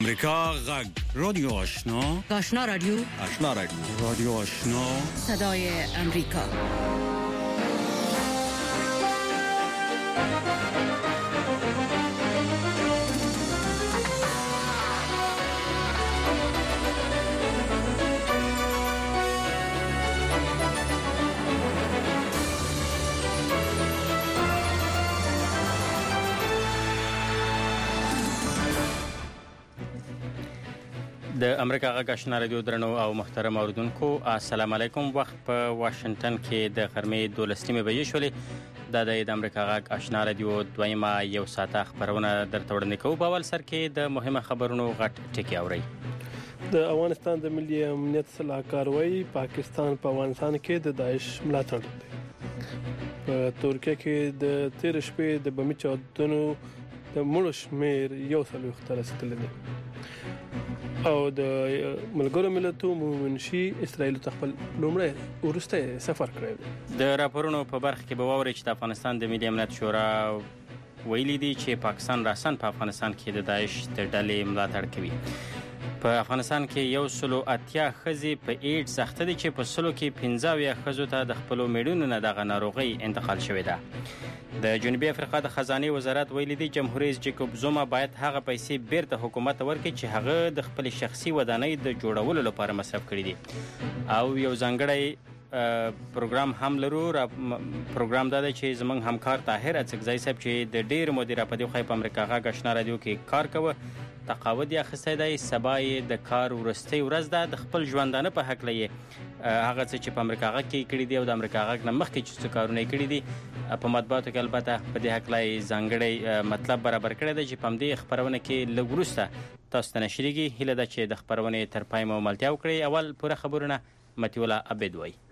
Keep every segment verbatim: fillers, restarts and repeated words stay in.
امریکا غږ رادیو آشنا آشنا رادیو آشنا رادیو رادیو آشنا صدای امریکا. د امریکا غږ آشنا رادیو درنو او محترم اوریدونکو السلام علیکم. وخت په واشنگټن کې د غرمې دولسمې بجې شولې. دا د امریکا غږ آشنا رادیو دویمه یو ساعته خبرونه درته وړاندې کوو. په اول سر کې د مهمه خبرونو غټ ټکی اورئ. د افغانستان د ملي امنیت صلاحکار وایي پاکستان په افغانستان کې د داعش ملاتړ کوي. په ترکیه کې د تیر شپې د بمي چاودنو د مړو شمېر یو څلوېښت ته رسېدلی دی او د ملګرو ملتونو منشي اسرائیل ته خپل لومړی وروستی سفر کړی دی. د راپورونو په برخه کې به واورئ چې د افغانستان د ملي امنیت شورا ویلي دي چې پاکستان راسن په افغانستان کې د داعش د ډلې ملاتړ کوي. په افغانستان کې یو سلو اتیا ښځې په ایډز اخته دي چې په سلو کې پنځه اویا ښځو ته د خپلو میړونو نه دغه ناروغۍ انتقال شوې ده. د جنوبي افریقا د خزانې وزارت ویلي دی جمهور رئیس جیکوب زوما باید هغه پیسې بیرته حکومت ته ورکړي چې هغه د خپل شخصي ودانۍ د جوړولو لپاره مصرف کړي دي. او یو ځانګړی پروګرام هم لرو. پروګرام دا دی چې زموږ همکار طاهر اڅکزی صاحب چې د ډېر مودې راپدې خو په امریکا غږ آشنا رادیو کې کار کوه تقاعد یې اخیستی دی. سبا یې د کار وروستۍ ورځ ده. د خپل ژوندانه په هکله یې هغه څه چې په امریکا غږ کې کړي دي او د امریکا غږ نه مخکې چې څه کارونه یې کړي دي په مطبوعاتو کې البته په دې هکله یې ځانګړی مطلب برابر کړی دی چې په همدې خپرونه کې لږ وروسته تاسو ته نشریږي. هیله ده چې د خپرونې تر پای مو ملتیا وکړئ. اول پوره خبرونه متیولا عبید وایي.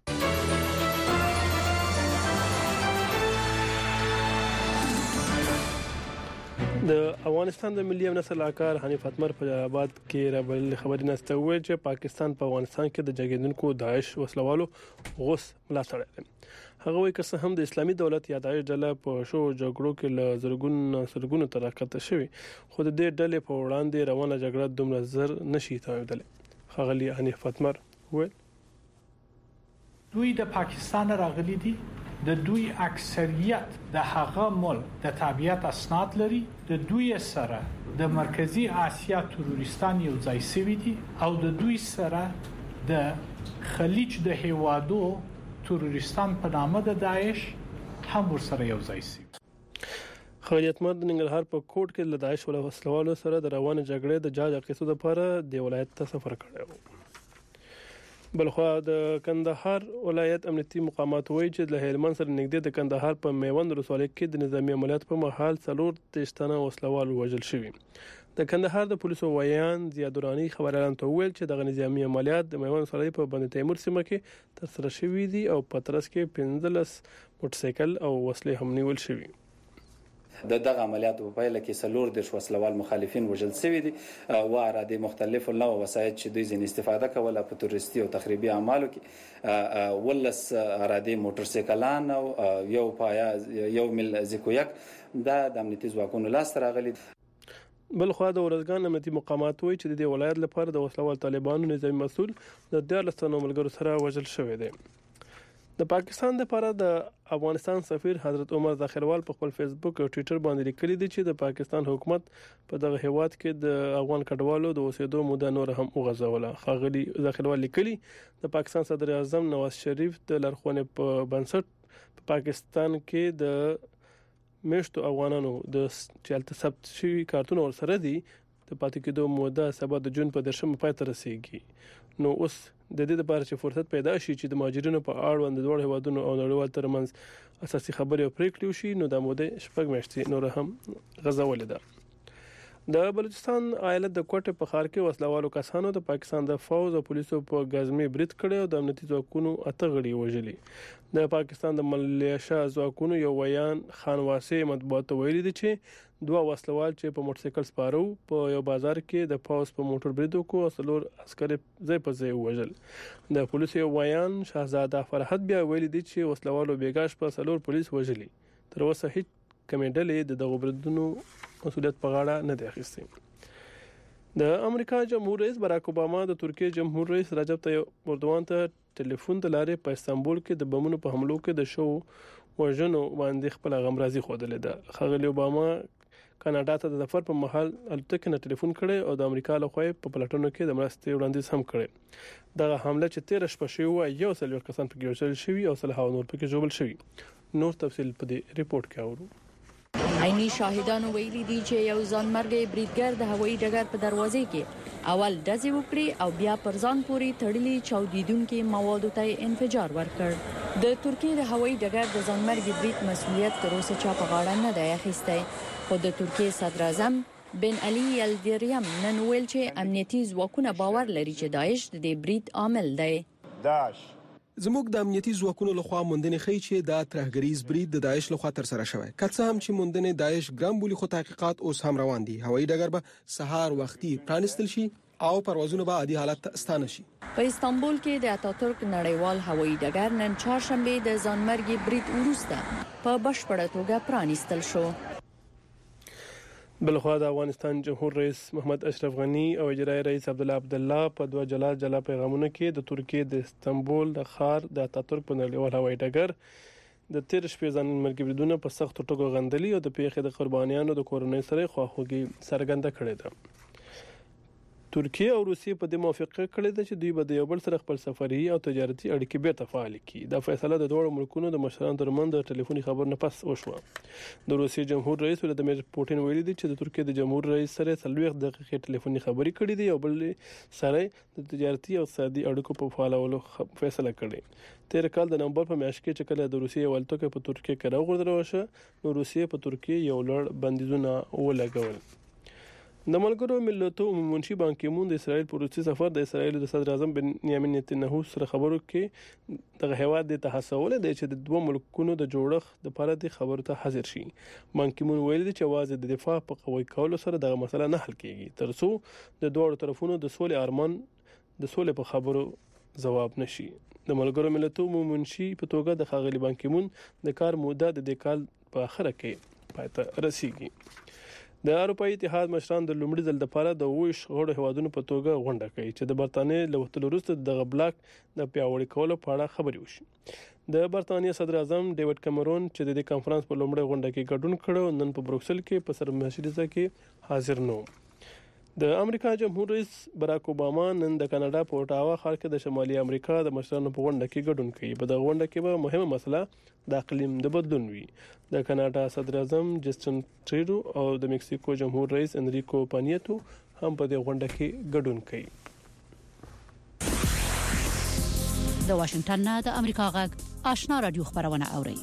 د افغانستان د ملي امنیت صلاحکار حنیف اتمر په جلال آباد کې راغلي خبري نسته ویل چې پاکستان په افغانستان کې د جګړونکو داعش وسلوالو غوس ملاتړ کوي. هغه وایي که هم د اسلامي دولت یا داعش ډله په شو جګړو کې له زرګونو سرګونو ترکته شوی خو د دې ډلې په وړاندې روانه جګړه دومره زر نشي تاویدلی. خغلی حنیف اتمر ویل دوی د پاکستان راغلي دي. د دوی اکثریت د هغه ملک د تابعیت اسناد لري. د دوی سره د مرکزی آسیا تروریستان یو ځای شوي دي او د دوی سره د خلیج د هیوادو تروریستان په نامه د داعش هم ورسره یو ځای شوي. خالد اتمر د ننګرهار په کوټ کې له داعش وسلوالو سره د روانه جګړې د جاج اخیستو لپاره د ولایت ته سفر کړی و. بلخوا د کندهار ولایت امنیتي مقامات وایي چې له هلمند سره نږدې د کندهار په میوند ولسوالۍ کې د نظامی عملیات په مهال څلور تشتنه وسلوال وژل شوي. د کندهار د پولیسو ویان زیادورانی خبريالان ته ویل چې د نظامی عملیات د میوند ولسوالۍ په بند تیمور سیمه کې ترسره شوي دي او په ترڅ کې پنځلس موټرسایکل او وسلې هم نیول شوي. د دغه عملیاتو په پیل کې سلور د وسلوال مخالفین وژل شوي دي او اراده مختلفو نوع وسایط چې دوی ځین استفاده کوله په تروریستي او تخریبي اعمالو کې ولس اراده موټرسایکلان او یو پایا یو مل زیکویک د امنیتي ځواکونو لاس راغلي. بل خو د ورزګان امنیتي مقامات وایي چې د ولایت لپاره د وسلوال طالبانو نظامی مسؤل د دیارلس تنو ملګرو سره وژل شوی دی. د پاکستان لپاره د افغانستان سفیر حضرت عمر ذخیروال په خپل فیسبوک او ټوئیټر باندې لیکلي دي چې د پاکستان حکومت په دغه هیواد کې د افغان کډوالو د اوسېدو موده نور هم وغځوله. خاغلی ذخیروال لیکلي د پاکستان صدر اعظم نواز شریف د لارښوونې په بنسټ په پاکستان کې د میشتو افغانانو د چالت ثبت شوی کارتونه ورسره دي د پاتې کېدو موده سبا د جون په درشمه پای ته رسیدي. نو اوس د دې لپاره چې فرصت پیدا شي چې د مهاجرینو په اړوند د دوه هیوادونو او نړیوال ترمنځ اساسي خبرې او پریکړې وشي نو د موده شپږ میاشتې نور هم غځولې ده. د بلوچستان ایالت د کوټه په ښار کې وسلوالو کسانو د پاکستان د فوج او پولیسو په غزمي برید کړي او د امنیتي ځواکونو اته غړي وژلي. د پاکستان د ملیشیا ځواکونو یو ویان خانواسي مطبوعات ویلي دي چې دوه وسلوال چې په موټرسایکل سپارو په یو بازار کې د فوج په موټر برید وکړ او څلور عسکر ځای په ځای وژل. د پولیسو یو ویان شهزاده فرحت بیا ویلي دي چې وسلوالو بیګاش په څلور پولیس وژلي. تر اوسه هیڅ کمیډلې د دغه بریدونو مسؤلیت په غاړه نه دی اخیستی. د امریکا جمهور رئیس باراک اوباما د ترکیې جمهور رئیس رجب طیب اردوغان ته ټلیفون د لارې په استانبول کې د بمونو په حملو کې د شو وژنو باندې خپل غمرازي خوده ده. ښاغلي اوباما کاناډا ته د سفر په مهال الوتکې نه ټلیفون کړي او د امریکا له خوا په پلاتونو کې د مرستې وړاندیز هم کړي. دغه حمله چې تیر شپه شوی و یو څلور کسان پکې وژل شوي او سلهاو نور پکې ژوبل شوي. نور تفصیل په دې ریپورت کې اورو. عیني شاهدانو ویلي دي چې یو ځانمرګي بریدګر د هوایي ډګر په دروازې کې اول ډزې وکړي او بیا پر ځان پورې تړلي چاودیدونکو موادو ته انفجار ورکړ. د ترکیې د هوایي ډګر د ځانمرګي برید مسؤلیت تر اوسه چا په غاړه نه دی اخیستی، خو د ترکیې صدر اعظم بن علي یلدریم نن ویل چې امنیتي ځواکونه باور لري چې داعش د دې برید عامل دی. داعش زموږ د امنیتي ځواکونو لخوا موندنې ښیي چې دا ترهګریز برید د داعش لخوا تر سره شوی. که څه هم چې موندنې داعش ګرام بولی، خو تحقیقات اوس هم روان دي. هوایي ډګر به سهار وختي پرانستل شي او پروازونه به عادي حالت ته ستانه شي. په استانبول کې د اتاتورک نړیوال هوایي ډګر نن چهارشنبه د ځانمرګي برید وروسته په بشپړه توګه پرانستل شو. بلخوا د افغانستان جمهور رئیس محمد اشرف غنی او اجرایي رئیس عبدالله عبدالله په دوه جلا جلا پیغامونو کې د ترکیې د استانبول د ښار د اتاتورک په نړیوال هوایي ډګر د تیر شپې ځانمرګي بریدونو په سختو ټکو غندلي او د پیښې د قربانیانو د کورنۍ سره خواخوږي څرګنده کړې ده. ترکیه او روسیې په دې موافقه کړې ده چې دوی به د یو بل سره خپل سفري او تجارتي اړیکې بیرته فعال کړي. دا فیصله د دوه ملکونو د مشرانو ترمنځ د ټلیفوني خبرو نه پس وشوه. د روسیې جمهور رئیس ولادیمیر پوتین ویلي دی چې د ترکیې د جمهور رئیس سره څلوېښت دقیقې ټلیفوني خبرې کړې دي او بل سره د تجارتي او اقتصادي اړیکو په فعالولو فیصله کړې. تیر کال د نومبر په میاشت کې چې کله د روسیې والتوکه په ترکیه کې راغورځول وشو، نو روسیې په ترکیه یو لړ بندیزونه ولګول. د ملګرو ملتونو عمومي منشي بان کی مون د اسرائیل په روسي سفر د اسرائیل د صدر اعظم بنیامین نتنیاهو سره خبرو کې د هیواد د تحسول د چې د دوه ملکونو د جوړښت د لپاره د خبرو ته حاضر شي. بان کی مون ویلي چې واځي د دفاع په قوي کولو سره د مسله نه حل کیږي ترڅو د دوه طرفونو د سولې ارمان د سولې په خبرو جواب نشي. د ملګرو ملتونو عمومي منشي په توګه د خاغلی بان کی مون د کار موده د دې کال په اخره کې پای ته رسیږي. د اروپאי اتحاد مشران د لومړي ځل لپاره د ویش غړو هوادونو په توګه غونډه کوي چې د برتانیې له وتلو وروسته د بلاک د پیاوړي کولو په اړه خبرې وشي. د برتانیې صدر اعظم ډیوډ کیمرون چې د دې کانفرنس په لومړي غونډه کې ګډون کړو، نن په بروکسل کې په سرمشریزه کې حاضر نو. د امریکا جمهور رئیس باراک اوباما نن د کاناډا په اوټاوا ښار کې د شمالي امریکا د مشرانو په غونډه کې ګډون کوي. په دغه غونډه کې به مهمه مسله د اقلیم د بدلون وي. د کاناډا صدر اعظم جسټن ټریډو او د مکسیکو جمهور رئیس انریکو پانیټو هم په دې غونډه کې ګډون کوي. د واشنگټن نه د امریکا غږ آشنا رادیو خبرونه اوري.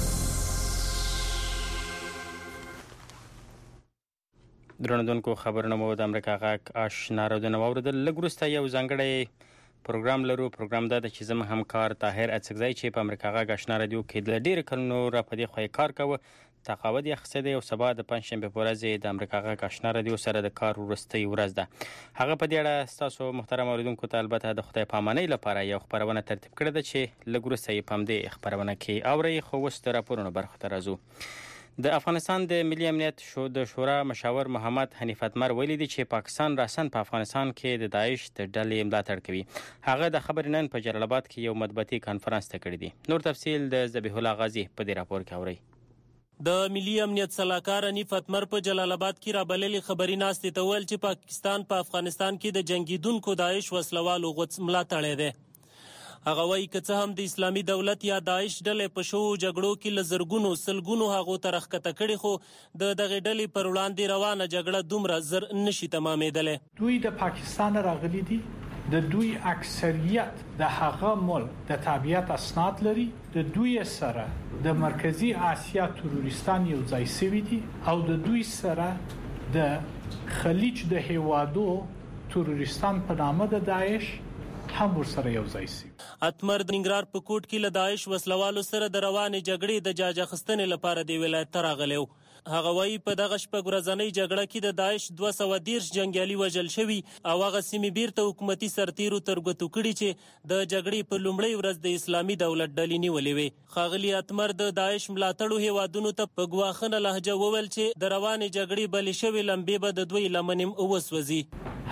درنوونکو خبرونه مو د امریکا غږ آشنا رادیو نو اوریدل. لګورسته یو ځانګړی پروګرام لرو. پروګرام دا د چې زم همکار طاهر اڅکزی چې په امریکا غږ آشنا رادیو کې د ډیر کلونو را په دې خوې کار کوي تقاعد یې خصه او سبا د پنځشنبه په ورځ د امریکا غږ آشنا رادیو سره د کار ورستي ورځ ده. هغه په دې اړه تاسو محترم اوریدونکو ته البته د خدای پامانۍ لپاره یو خبرونه ترتیب کړې ده چې لګورسته یې پام دې خبرونه کې اوري. خو وست راپورونه برخه ترازو. د افغانستان د ملي امنیت شو د شورا مشاور محمد حنیف اتمر ویلي دی چې پاکستان راسن په افغانستان کې د داعش د ډلې ملاتړ کوي. هغه د خبرې نن په جلال آباد کې یو مطبوعاتي کانفرنس ته کړی دی. نور تفصیل د ذبیح الله غازی په دې راپور کې اوري. د ملي امنیت صلاحکار حنیف اتمر په جلال آباد کې را بللې خبري ناستې ته ویل چې پاکستان په افغانستان کې د جنگیدونکو داعش وسلوالو غوڅ ملاتړ دی. هغه وایي که څه هم د اسلامي دولت یا داعش ډلې په شو جګړو کې لزرګونو سلګونو هغو ترخکته کړي، خو د دغه ډلې پر وړاندې روانه جګړه دومره زر نشي تمامېدلی. دوی د پاکستان راغلي دي، د دوی اکثریت د هغه ملک د تابعیت اسناد لري، د دوی سره د مرکزی آسیا تروریستان یو ځای شوي دي او د دوی سره د خلیج د هیوادو تروریستان په نامه د داعش هم ورسره یو ځای شي. اتمر د ننګرهار په کوټ کې له داعش وسلوالو سره د روانې جګړې د جاج اخیستنې لپاره د ولایت ته راغلی و. هغه وایي په دغه شپږ ورځنۍ جګړه کې د داعش دوه سوه دېرش جنګیالي وژل شوي او هغه سیمې بیرته حکومتي سرتیرو تر ګوتو کړي چې د جګړې په لومړۍ ورځ د اسلامي دولت ډلې نیولې وې. ښاغلي اتمر د داعش ملاتړو هیوادونو ته په ګواښنه لهجه وویل چې د روانې جګړې بلې شوې لمبې به د دوی لمنې وسوځي.